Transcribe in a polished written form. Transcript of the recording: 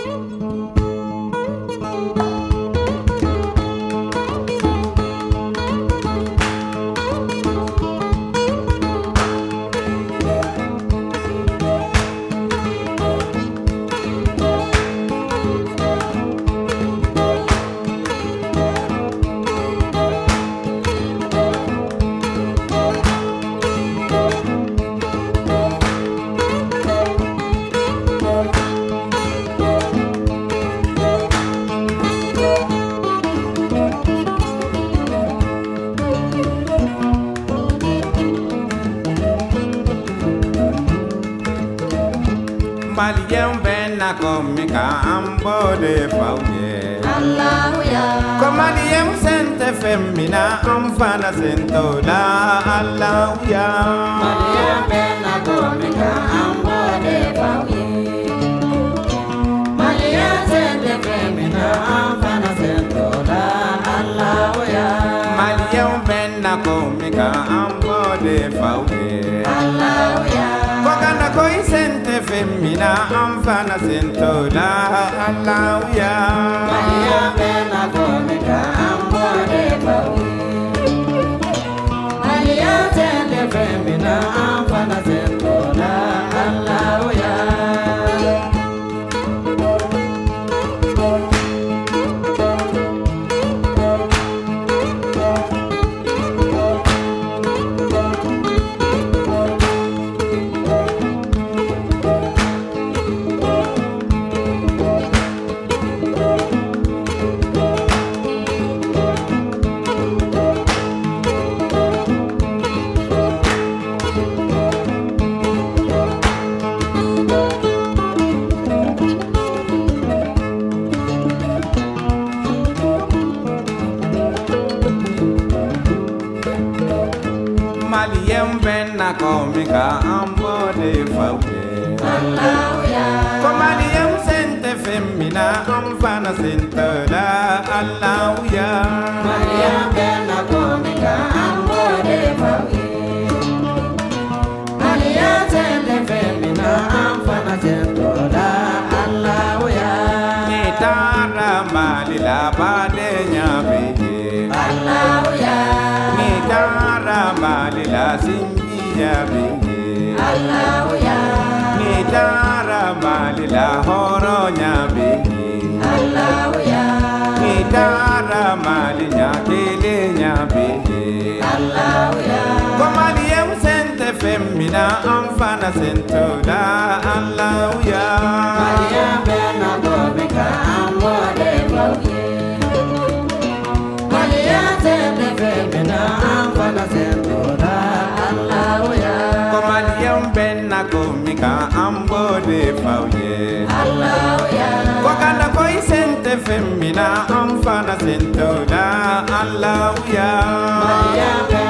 Malien benna komika ambode fauye Allahuya Komalien sente femmina amfana sentola Allahuya Malien benna komika ambode fauye Malien sente femmina amfana sentola Allahuya Malien benna komika ambode fauye Allahuya Kokana koi sente femmina amfana sentola Allahuya Malien benna komika ambode fauye Malien sente femmina amfana sentola Allahuya Malien benna komika ambode fauye Allahuya Komalien sente femmina amfana sentola Allahuya Malien benna komika ambode fauye Malien sente femmina amfana sentola Allahuya Nitara malila bade nyabiye Allahuya Nitara malila singiya biye Allahuya Nitara malila horo nyabiye Allahuya Nitara malinya kele nyabiye Allahuya Komalien sente femmina amfana sentola Allahuya Malien benna komika ambode fauye Malien sente femmina amfana sentola Allahuya Komalien benna komika ambode fauye Allahuya Kokana koi sente femmina amfana sentola Allahuya Malien benna